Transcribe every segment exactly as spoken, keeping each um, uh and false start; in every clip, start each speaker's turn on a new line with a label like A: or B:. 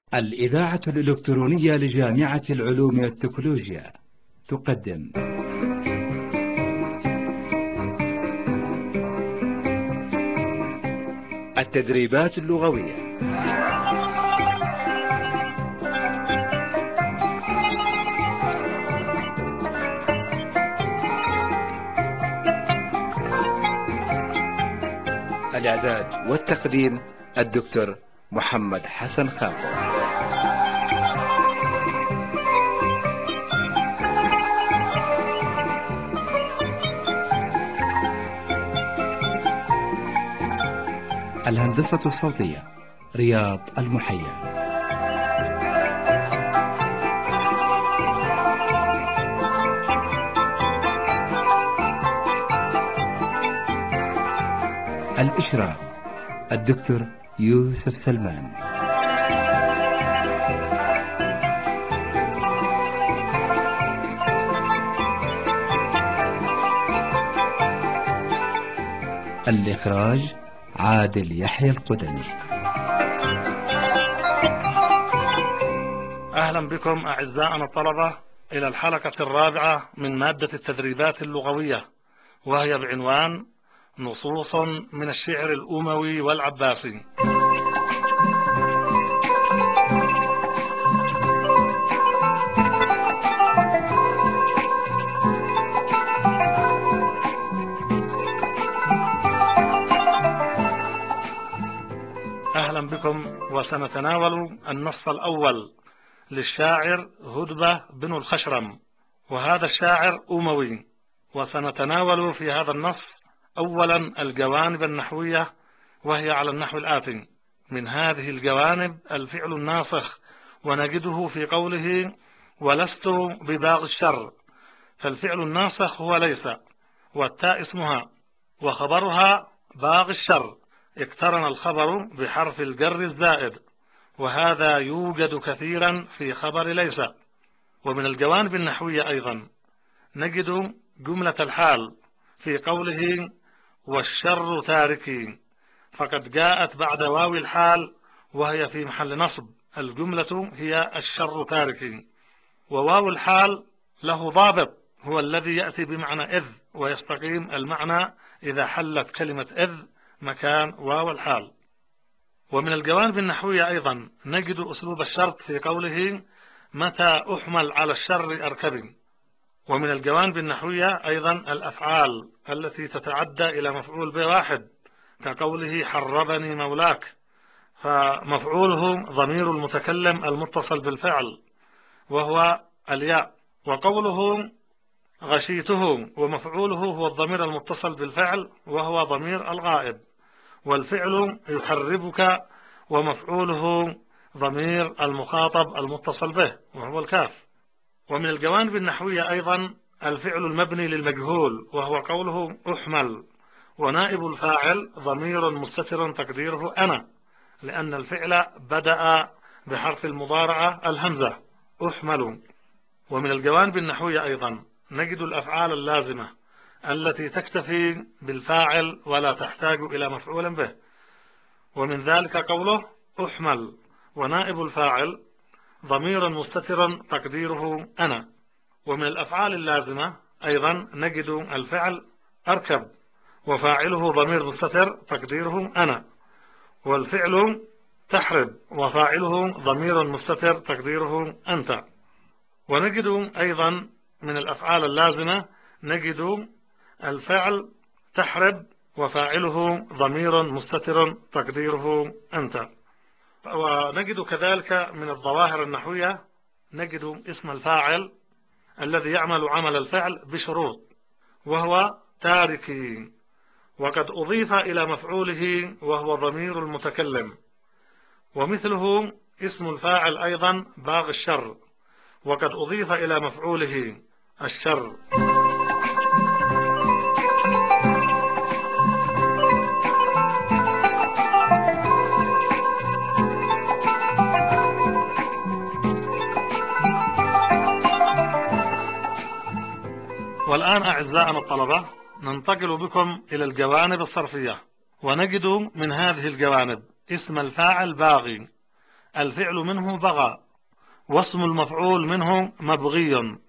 A: الإذاعة الإلكترونية لجامعة العلوم والتكنولوجيا تقدم التدريبات اللغوية. الإعداد والتقديم الدكتور محمد حسن خاطر. الهندسة الصوتية رياض المحيا. الإشراف الدكتور يوسف سلمان. الإخراج عادل يحيى القدمي.
B: أهلا بكم أعزائنا الطلبة إلى الحلقة الرابعة من مادة التدريبات اللغوية، وهي بعنوان نصوص من الشعر الأموي والعباسي. أهلا بكم، وسنتناول النص الأول للشاعر هدبة بن الخشرم، وهذا الشاعر أموي. وسنتناول في هذا النص أولا الجوانب النحوية، وهي على النحو الآتي: من هذه الجوانب الفعل الناسخ، ونجده في قوله ولست بباغ الشر، فالفعل الناسخ هو ليس، والتاء اسمها، وخبرها باغ الشر، اقترن الخبر بحرف الجر الزائد، وهذا يوجد كثيرا في خبر ليس. ومن الجوانب النحوية أيضا نجد جملة الحال في قوله والشر تاركي، فقد جاءت بعد واو الحال وهي في محل نصب، الجملة هي الشر تاركي. وواو الحال له ضابط، هو الذي يأتي بمعنى إذ، ويستقيم المعنى إذا حلت كلمة إذ مكان واو الحال. ومن الجوانب النحوية أيضا نجد أسلوب الشرط في قوله متى أحمل على الشر أركبي. ومن الجوانب النحوية أيضا الأفعال التي تتعدى إلى مفعول به واحد، كقوله حربني مولاك، فمفعوله ضمير المتكلم المتصل بالفعل وهو الياء، وقوله غشيته ومفعوله هو الضمير المتصل بالفعل وهو ضمير الغائب، والفعل يحربك ومفعوله ضمير المخاطب المتصل به وهو الكاف. ومن الجوانب النحوية أيضا الفعل المبني للمجهول، وهو قوله أحمل، ونائب الفاعل ضمير مستتر تقديره أنا، لأن الفعل بدأ بحرف المضارعة الهمزة أحمل. ومن الجوانب النحوية أيضا نجد الأفعال اللازمة التي تكتفي بالفاعل ولا تحتاج إلى مفعول به، ومن ذلك قوله أحمل، ونائب الفاعل ضمير مستتر تقديره أنا. ومن الأفعال اللازمة أيضا نجد الفعل أركب، وفاعله ضمير مستتر تقديره أنا، والفعل تحرب، وفاعله ضمير مستتر تقديره أنت. ونجد أيضا من الأفعال اللازمة نجد الفعل تحرب، وفاعله ضمير مستتر تقديره أنت. ونجد كذلك من الظواهر النحوية نجد اسم الفاعل الذي يعمل عمل الفعل بشروط، وهو تاركي، وقد أضيف إلى مفعوله وهو ضمير المتكلم. ومثله اسم الفاعل أيضا باغ الشر، وقد أضيف إلى مفعوله الشر. والآن أعزائنا الطلبة ننتقل بكم إلى الجوانب الصرفية، ونجد من هذه الجوانب اسم الفاعل باغي، الفعل منه بغى، واسم المفعول منه مبغي،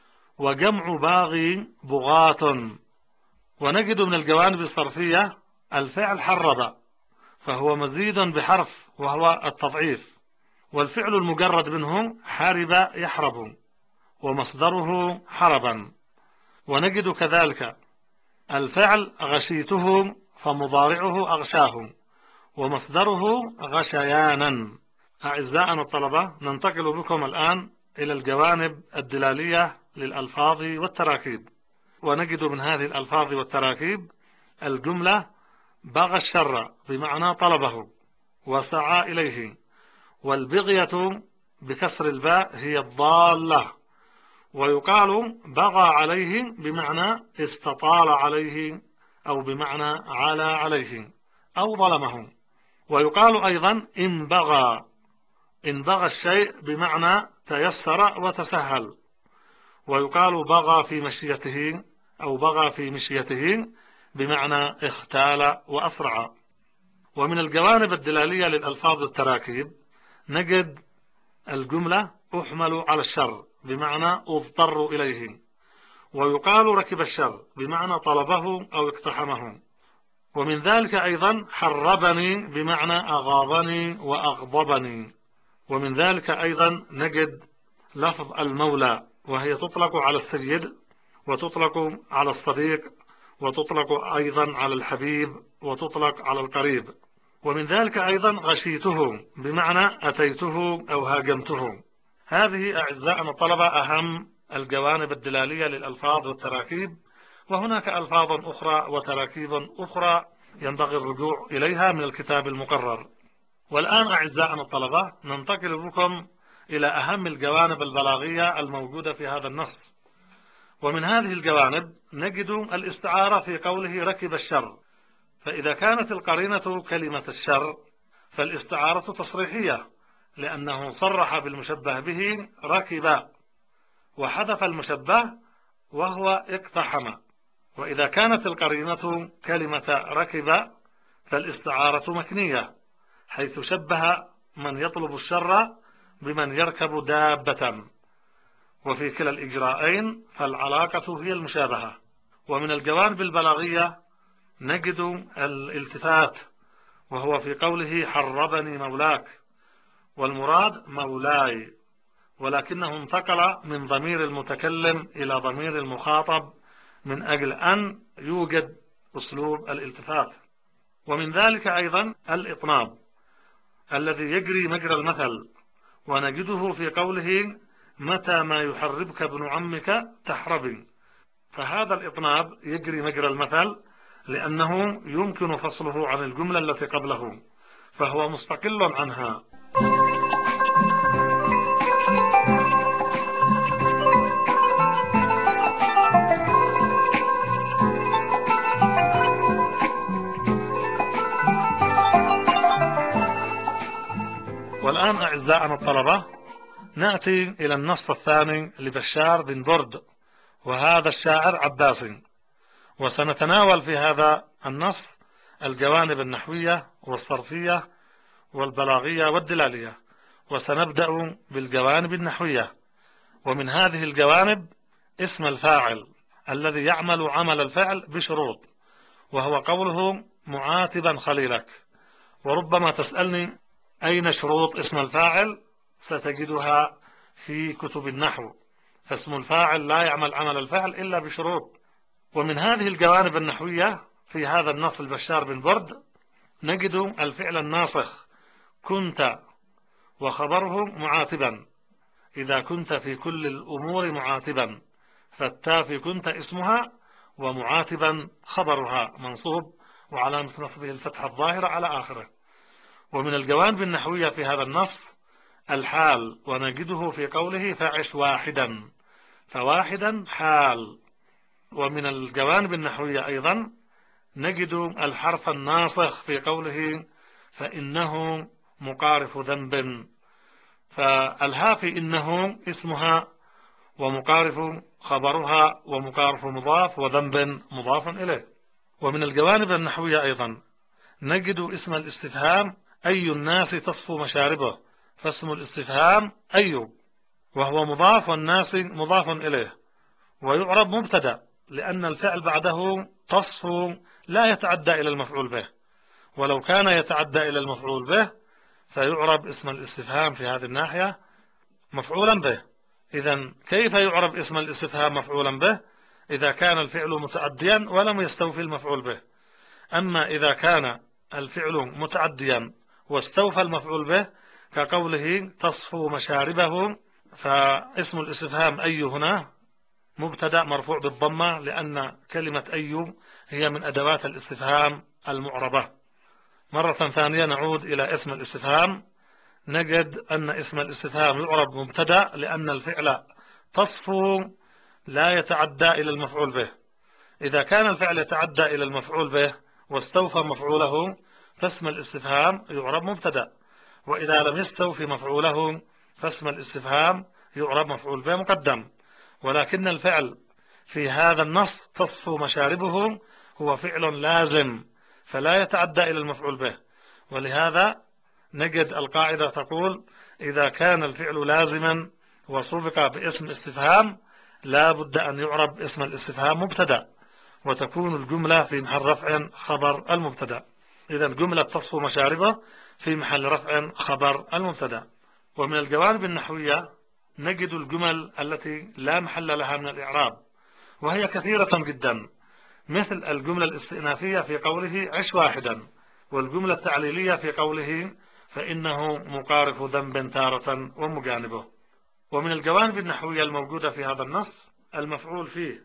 B: وجمع باغي بغاة. ونجد من الجوانب الصرفية الفعل حرب، فهو مزيد بحرف وهو التضعيف، والفعل المجرد منه حارب يحرب، ومصدره حربا. ونجد كذلك الفعل غشيته، فمضارعه أغشاه، ومصدره غشيانا. أعزائنا الطلبة، ننتقل بكم الآن إلى الجوانب الدلالية للألفاظ والتراكيب. ونجد من هذه الألفاظ والتراكيب الجملة بغى الشر بمعنى طلبه وسعى إليه، والبغية بكسر الباء هي الضالة. ويقال بغى عليه بمعنى استطال عليه، أو بمعنى على عليه، أو ظلمه. ويقال أيضا إن بغى، إن بغى الشيء بمعنى تيسر وتسهل. ويقال بغى في مشيته، أو بغى في مشيته بمعنى اختال وأسرع. ومن الجوانب الدلالية للألفاظ التراكيب نجد الجملة أحمل على الشر بمعنى أضطر إليه. ويقال ركب الشر بمعنى طلبه أو اقتحمه. ومن ذلك أيضا حربني بمعنى أغاظني وأغضبني. ومن ذلك أيضا نجد لفظ المولى، وهي تطلق على السيد، وتطلق على الصديق، وتطلق أيضا على الحبيب، وتطلق على القريب. ومن ذلك أيضا غشيته بمعنى أتيته أو هاجمته. هذه أعزائنا الطلبة أهم الجوانب الدلالية للألفاظ والتراكيب، وهناك ألفاظ أخرى وتراكيب أخرى ينبغي الرجوع إليها من الكتاب المقرر. والآن أعزائنا الطلبة ننتقل بكم إلى أهم الجوانب البلاغية الموجودة في هذا النص. ومن هذه الجوانب نجد الاستعارة في قوله ركب الشر. فإذا كانت القرينة كلمة الشر فالاستعارة تصريحية، لأنه صرح بالمشبه به ركب، وحذف المشبه وهو اقتحم. وإذا كانت القرينة كلمة ركب فالاستعارة مكنية، حيث شبه من يطلب الشر بمن يركب دابة، وفي كلا الإجراءين فالعلاقة هي المشابهة. ومن الجوانب البلاغية نجد الالتفات، وهو في قوله حربني مولاك، والمراد مولاي، ولكنه انتقل من ضمير المتكلم إلى ضمير المخاطب من أجل أن يوجد أسلوب الالتفات. ومن ذلك أيضا الإطناب الذي يجري مجرى المثل، ونجده في قوله متى ما يحربك ابن عمك تحربي. فهذا الإطناب يجري مجرى المثل لأنه يمكن فصله عن الجملة التي قبله، فهو مستقل عنها. والآن أعزائنا الطلبة نأتي إلى النص الثاني لبشار بن برد، وهذا الشاعر عباسي. وسنتناول في هذا النص الجوانب النحوية والصرفية والبلاغية والدلالية. وسنبدأ بالجوانب النحوية. ومن هذه الجوانب اسم الفاعل الذي يعمل عمل الفعل بشروط، وهو قوله معاتبا خليلك. وربما تسألني أين شروط اسم الفاعل؟ ستجدها في كتب النحو، فاسم الفاعل لا يعمل عمل الفعل إلا بشروط. ومن هذه الجوانب النحوية في هذا النص البشار بن برد نجد الفعل الناسخ كنت، وخبره معاتبا، إذا كنت في كل الأمور معاتبا، فالتاء في كنت اسمها، ومعاتبا خبرها منصوب، وعلامة نصبه الفتحة الظاهرة على آخره. ومن الجوانب النحوية في هذا النص الحال، ونجده في قوله فعش واحدا، فواحدا حال. ومن الجوانب النحوية أيضا نجد الحرف الناسخ في قوله فإنه مقارف ذنب، فالها في إنه اسمها، ومقارف خبرها، ومقارف مضاف، وذنب مضاف إليه. ومن الجوانب النحوية أيضا نجد اسم الاستفهام أي الناس تصفو مشاربه، فاسم الاستفهام أي، وهو مضاف والناس مضاف إليه، ويعرب مبتدأ لأن الفعل بعده تصف لا يتعدى إلى المفعول به، ولو كان يتعدى إلى المفعول به فيعرب اسم الاستفهام في هذه الناحية مفعولا به. إذن كيف يعرب اسم الاستفهام مفعولا به؟ إذا كان الفعل متعديا ولم يستوفي المفعول به. أما إذا كان الفعل متعديا واستوفى المفعول به كقوله تصفو مشاربه، فاسم الاستفهام أي هنا مبتدأ مرفوع بالضمة، لأن كلمة أي هي من أدوات الاستفهام المعربة. مرة ثانية نعود إلى اسم الاستفهام، نجد أن اسم الاستفهام يعرب مبتدأ لأن الفعل تصفو لا يتعدى إلى المفعول به. إذا كان الفعل يتعدى إلى المفعول به واستوفى مفعوله فاسم الاستفهام يعرب مبتدأ، وإذا لم يستوفي مفعوله فاسم الاستفهام يعرب مفعول به مقدم. ولكن الفعل في هذا النص تصفو مشاربه هو فعل لازم فلا يتعدى إلى المفعول به، ولهذا نجد القاعدة تقول إذا كان الفعل لازما وسبق باسم استفهام لا بد أن يعرب اسم الاستفهام مبتدأ، وتكون الجملة في محل رفع خبر المبتدأ. إذا الجملة تصفو مشاربه في محل رفع خبر المبتدأ. ومن الجوانب النحوية نجد الجمل التي لا محل لها من الإعراب، وهي كثيرة جدا، مثل الجملة الاستئنافية في قوله عش واحدا، والجملة التعليلية في قوله فإنه مقارف ذنب تارة ومجانبه. ومن الجوانب النحوية الموجودة في هذا النص المفعول فيه،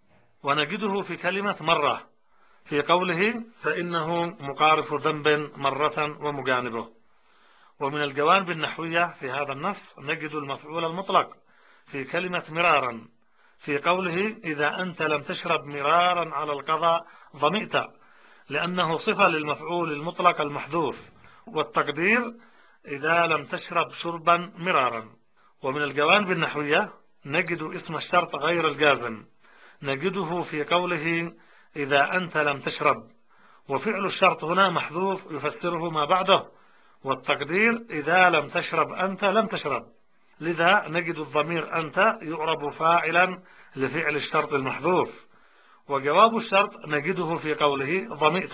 B: ونجده في كلمة مرة في قوله فإنه مقارف ذنب مرة ومجانبه. ومن الجوانب النحوية في هذا النص نجد المفعول المطلق في كلمة مرارا في قوله إذا أنت لم تشرب مرارا على القضاء ظمئت، لأنه صفة للمفعول المطلق المحذوف، والتقدير إذا لم تشرب شربا مرارا. ومن الجوانب النحوية نجد اسم الشرط غير الجازم، نجده في قوله إذا أنت لم تشرب، وفعل الشرط هنا محذوف يفسره ما بعده، والتقدير إذا لم تشرب أنت لم تشرب، لذا نجد الضمير أنت يعرب فاعلا لفعل الشرط المحذوف. وجواب الشرط نجده في قوله ظمئت.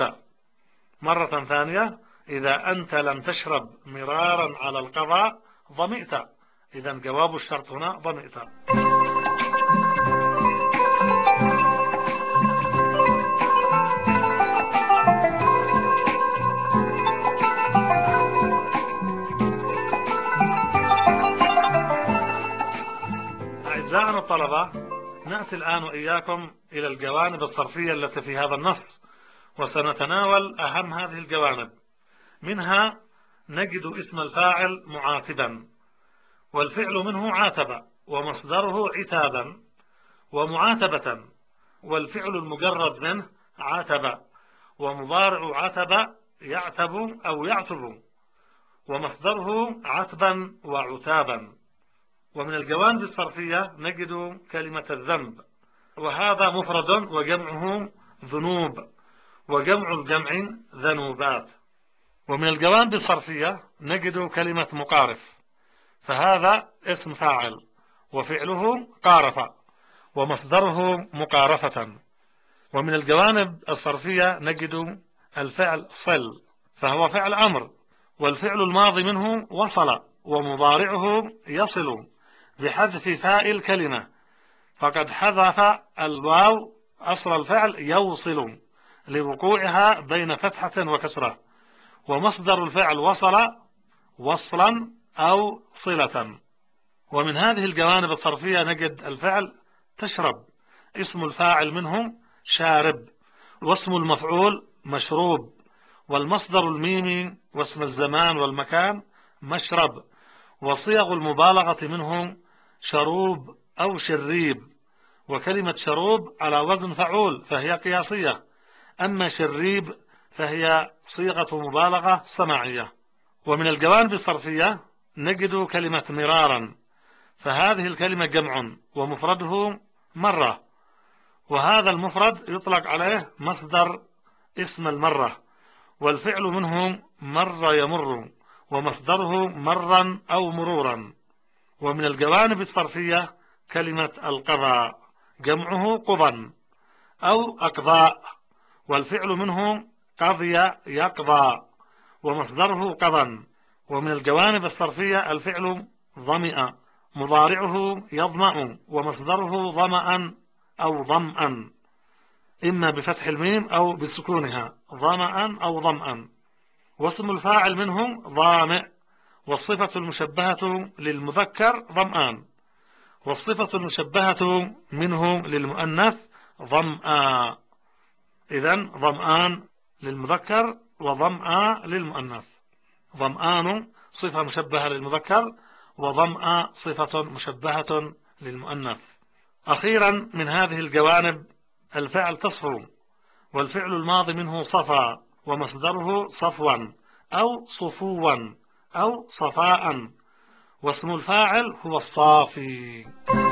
B: مرة ثانية إذا أنت لم تشرب مرارا على القضاء ظمئت، إذا جواب الشرط هنا ظمئت. أعزائنا الطلبة، نأتي الآن وإياكم إلى الجوانب الصرفية التي في هذا النص، وسنتناول أهم هذه الجوانب. منها نجد اسم الفاعل معاتبا، والفعل منه عاتب، ومصدره عتابا ومعاتبة، والفعل المجرد منه عاتب، ومضارع عتب يعتب أو يعتب، ومصدره عتبا وعتابا. ومن الجوانب الصرفية نجد كلمة الذنب، وهذا مفرد وجمعه ذنوب، وجمع الجمع ذنوبات. ومن الجوانب الصرفية نجد كلمة مقارف، فهذا اسم فاعل وفعله قارف، ومصدره مقارفة. ومن الجوانب الصرفية نجد الفعل صل، فهو فعل أمر، والفعل الماضي منه وصل، ومضارعه يصل بحذف فاء الكلمة، فقد حذف الواو أصل الفعل يوصل لوقوعها بين فتحة وكسرة. ومصدر الفعل وصل وصلا أو صلة. ومن هذه الجوانب الصرفية نجد الفعل تشرب، اسم الفاعل منه شارب، واسم المفعول مشروب، والمصدر الميمي واسم الزمان والمكان مشرب، وصيغ المبالغة منه شروب أو شريب. وكلمة شروب على وزن فعول فهي قياسية، أما شريب فهي صيغة مبالغة سماعية. ومن الجوانب الصرفية نجد كلمة مرارا، فهذه الكلمة جمع ومفرده مرة، وهذا المفرد يطلق عليه مصدر اسم المرة، والفعل منه مر يمر، ومصدره مرا أو مرورا. ومن الجوانب الصرفية كلمة القضاء جمعه قضا أو أقضاء، والفعل منه قضي يقضى ومصدره قضا. ومن الجوانب الصرفية الفعل ظمئ مضارعه يظمأ ومصدره ظمأ أو ظمأ، إما بفتح الميم أو بسكونها، ظمأ أو ظمأ. واسم الفاعل منه ظامئ، والصفة المشبهة للمذكر ظمآن، والصفة المشبهة منه للمؤنث ظمآ. إذن ظمآن للمذكر وظمآ للمؤنث. ظمآن صفة مشبهة للمذكر، وظمآ صفة مشبهة للمؤنث. أخيرا من هذه الجوانب الفعل تصفو، والفعل الماضي منه صفا ومصدره صفوا أو صفوا أو صفاء، واسم الفاعل هو الصافي.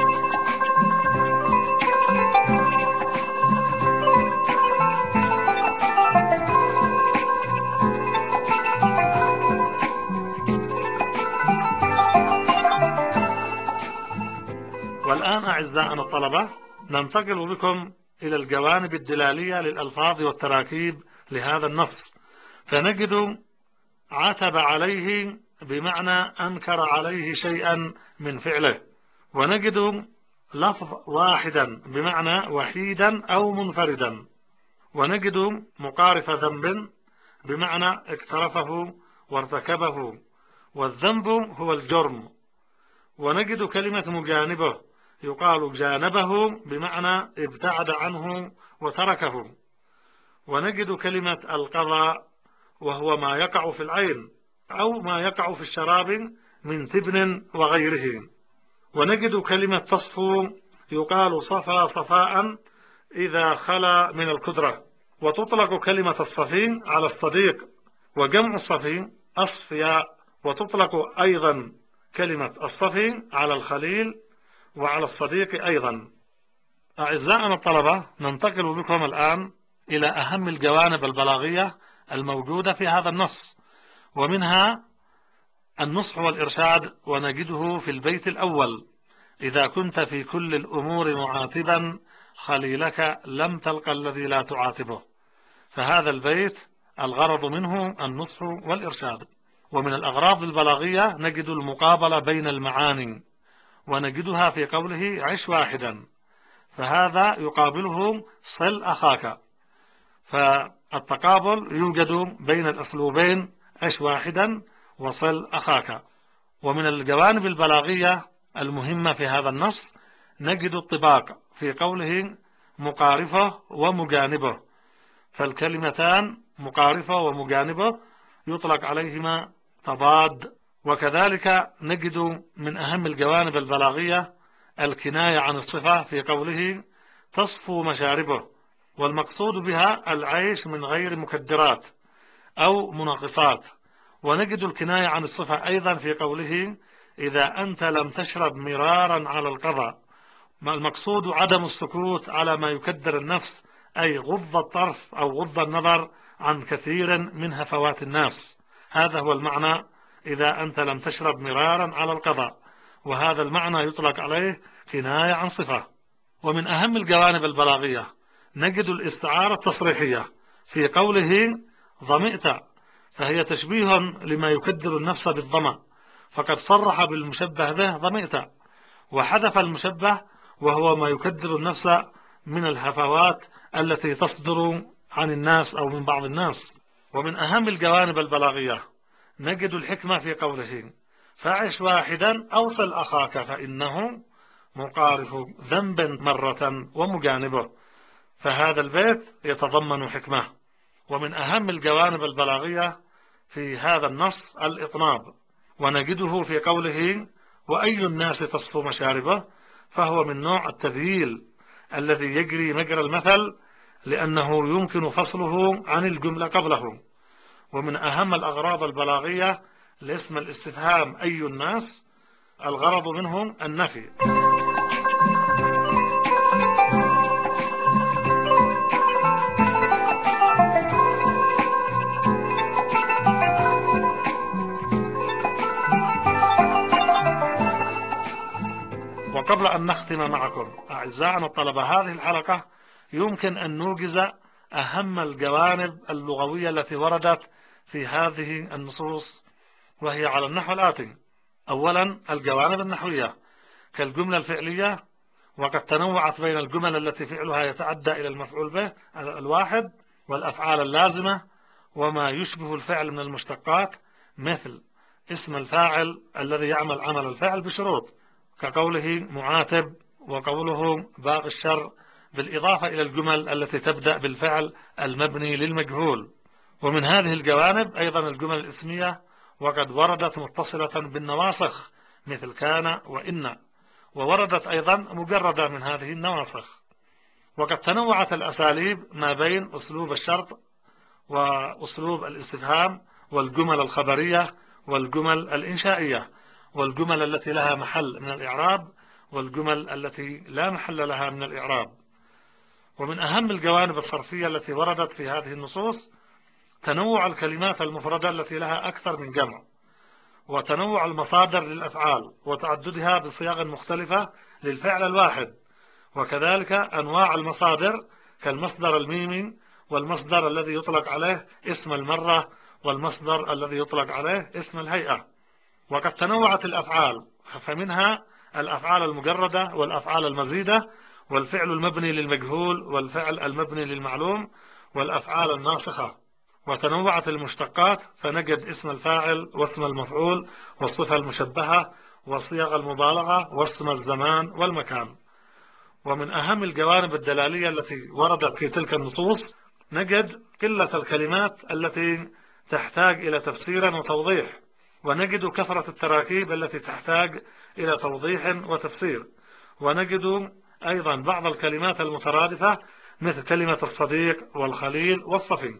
B: والآن أعزائنا الطلبة ننتقل بكم إلى الجوانب الدلالية للألفاظ والتراكيب لهذا النص، فنجد عتب عليه بمعنى أنكر عليه شيئا من فعله، ونجد لفظ واحدا بمعنى وحيدا أو منفردا، ونجد مقارف ذنب بمعنى اقترفه وارتكبه، والذنب هو الجرم. ونجد كلمة مجانبه يقال جانبه بمعنى ابتعد عنه وتركه. ونجد كلمة القضاء وهو ما يقع في العين أو ما يقع في الشراب من تبن وغيره. ونجد كلمة تصفو يقال صفى صفاء إذا خلا من الكدرة. وتطلق كلمة الصفي على الصديق، وجمع الصفي أصفياء. وتطلق أيضا كلمة الصفي على الخليل وعلى الصديق أيضا. أعزائنا الطلبة ننتقل بكم الآن إلى أهم الجوانب البلاغية الموجودة في هذا النص، ومنها النصح والإرشاد. ونجده في البيت الأول: إذا كنت في كل الأمور معاتبا خليلك لم تلق الذي لا تعاتبه. فهذا البيت الغرض منه النصح والإرشاد. ومن الأغراض البلاغية نجد المقابلة بين المعاني، ونجدها في قوله عش واحدا، فهذا يقابله صل أخاك. فالتقابل يوجد بين الأسلوبين عش واحدا وصل أخاك. ومن الجوانب البلاغية المهمة في هذا النص نجد الطباق في قوله مقارفة ومجانبة، فالكلمتان مقارفة ومجانبة يطلق عليهما تضاد. وكذلك نجد من أهم الجوانب البلاغية الكناية عن الصفة في قوله تصفو مشاربه، والمقصود بها العيش من غير مكدرات أو مناقصات. ونجد الكناية عن الصفة أيضا في قوله إذا أنت لم تشرب مرارا على القضاء، المقصود عدم السكوت على ما يكدر النفس، أي غض الطرف أو غض النظر عن كثير من هفوات الناس. هذا هو المعنى إذا أنت لم تشرب مرارا على القضاء، وهذا المعنى يطلق عليه كناية عن صفة. ومن أهم الجوانب البلاغية نجد الاستعارة التصريحية في قوله ظمئت، فهي تشبيه لما يكدر النفس بالظمأ، فقد صرح بالمشبه به ظمئت، وحذف المشبه وهو ما يكدر النفس من الهفوات التي تصدر عن الناس أو من بعض الناس. ومن أهم الجوانب البلاغية نجد الحكمة في قوله فعش واحدا أوصل أخاك فإنه مقارف ذنب مرة ومجانبه، فهذا البيت يتضمن حكمة. ومن أهم الجوانب البلاغية في هذا النص الإطناب، ونجده في قوله وأي الناس تصفو مشاربه، فهو من نوع التذييل الذي يجري مجرى المثل لأنه يمكن فصله عن الجملة قبله. ومن أهم الأغراض البلاغية لاسم الاستفهام أي الناس، الغرض منه النفي. وقبل أن نختم معكم أعزائنا الطلبة هذه الحلقة، يمكن أن نوجز أهم الجوانب اللغوية التي وردت في هذه النصوص، وهي على النحو الآتي: أولا الجوانب النحوية كالجملة الفعلية، وقد تنوعت بين الجمل التي فعلها يتعدى إلى المفعول به الواحد، والأفعال اللازمة، وما يشبه الفعل من المشتقات، مثل اسم الفاعل الذي يعمل عمل الفعل بشروط، كقوله معاتب وقوله باغي الشر، بالإضافة إلى الجمل التي تبدأ بالفعل المبني للمجهول. ومن هذه الجوانب أيضا الجمل الاسمية، وقد وردت متصلة بالنواسخ مثل كان وإن، ووردت أيضا مجردة من هذه النواسخ. وقد تنوعت الأساليب ما بين أسلوب الشرط وأسلوب الاستفهام، والجمل الخبرية، والجمل الإنشائية، والجمل التي لها محل من الإعراب، والجمل التي لا محل لها من الإعراب. ومن أهم الجوانب الصرفية التي وردت في هذه النصوص تنوع الكلمات المفردة التي لها أكثر من جمع، وتنوع المصادر للأفعال وتعددها بصيغ مختلفة للفعل الواحد، وكذلك أنواع المصادر كالمصدر الميمي، والمصدر الذي يطلق عليه اسم المرة، والمصدر الذي يطلق عليه اسم الهيئة. وقد تنوعت الأفعال، فمنها الأفعال المجردة، والأفعال المزيدة، والفعل المبني للمجهول، والفعل المبني للمعلوم، والأفعال الناسخة. وتنوعت المشتقات، فنجد اسم الفاعل واسم المفعول والصفة المشبهة وصيغ المبالغة واسم الزمان والمكان. ومن أهم الجوانب الدلالية التي وردت في تلك النصوص نجد قلة الكلمات التي تحتاج إلى تفسير وتوضيح، ونجد كثرة التراكيب التي تحتاج إلى توضيح وتفسير، ونجد أيضا بعض الكلمات المترادفة مثل كلمة الصديق والخليل والصفي.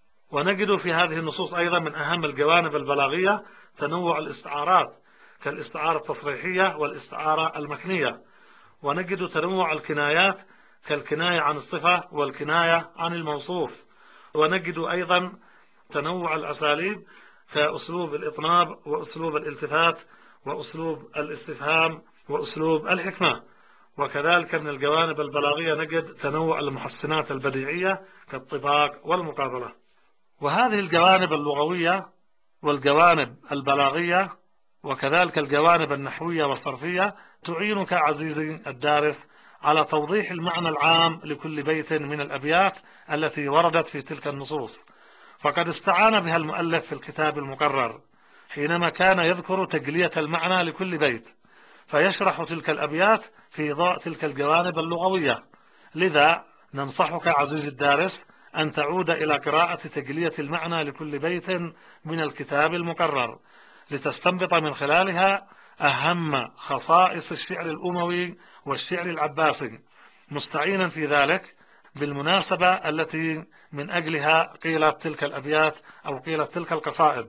B: ونجد في هذه النصوص أيضا من أهم الجوانب البلاغية تنوع الاستعارات كالاستعارة التصريحية والاستعارة المكنية، ونجد تنوع الكنايات كالكناية عن الصفة والكناية عن الموصوف، ونجد أيضا تنوع الأساليب كأسلوب الإطناب وأسلوب الالتفات وأسلوب الاستفهام وأسلوب الحكمة. وكذلك من الجوانب البلاغية نجد تنوع المحسنات البديعية كالطباق والمقابلة. وهذه الجوانب اللغوية والجوانب البلاغية وكذلك الجوانب النحوية والصرفية تعينك عزيزي الدارس على توضيح المعنى العام لكل بيت من الأبيات التي وردت في تلك النصوص، فقد استعان بها المؤلف في الكتاب المقرر حينما كان يذكر تجلية المعنى لكل بيت، فيشرح تلك الأبيات في ضوء تلك الجوانب اللغوية. لذا ننصحك عزيزي الدارس أن تعود إلى قراءة تجلية المعنى لكل بيت من الكتاب المقرر، لتستنبط من خلالها أهم خصائص الشعر الأموي والشعر العباسي، مستعينا في ذلك بالمناسبة التي من أجلها قيلت تلك الأبيات أو قيلت تلك القصائد.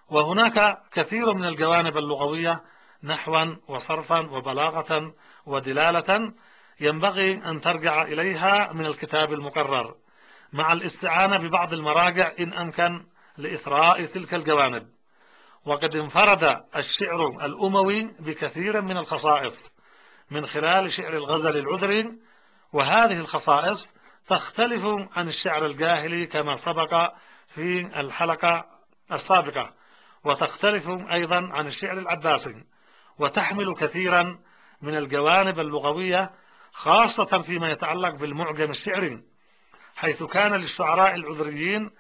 B: وهناك كثير من الجوانب اللغوية نحوا وصرفا وبلاغة ودلالة ينبغي أن ترجع إليها من الكتاب المقرر، مع الاستعانة ببعض المراجع إن أمكن لإثراء تلك الجوانب. وقد انفرد الشعر الأموي بكثير من الخصائص من خلال شعر الغزل العذري، وهذه الخصائص تختلف عن الشعر الجاهلي كما سبق في الحلقة السابقة، وتختلف أيضا عن الشعر العباسي، وتحمل كثيرا من الجوانب اللغوية، خاصة فيما يتعلق بالمعجم الشعري، حيث كان للشعراء العذريين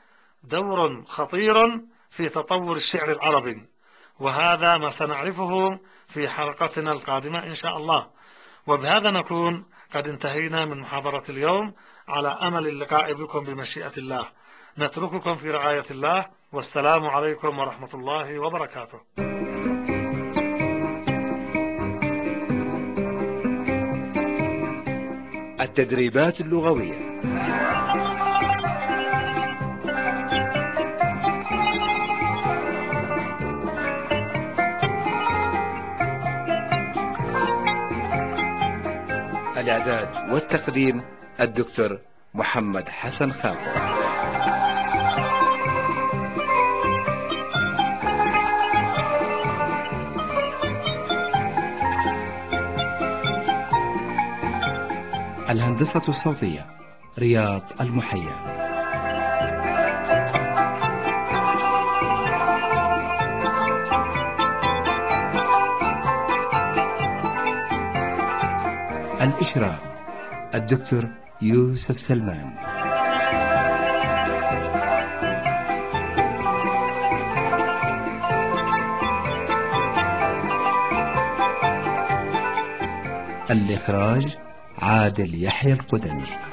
B: دور خطير في تطور الشعر العربي، وهذا ما سنعرفه في حلقتنا القادمة إن شاء الله. وبهذا نكون قد انتهينا من محاضرة اليوم، على أمل اللقاء بكم بمشيئة الله. نترككم في رعاية الله، والسلام عليكم ورحمة الله وبركاته.
A: التدريبات اللغوية. الإعداد والتقديم الدكتور محمد حسن خاطر. الهندسة الصوتية رياض المحيا. الإشراف الدكتور يوسف سلمان. الإخراج عادل يحيى القدمي.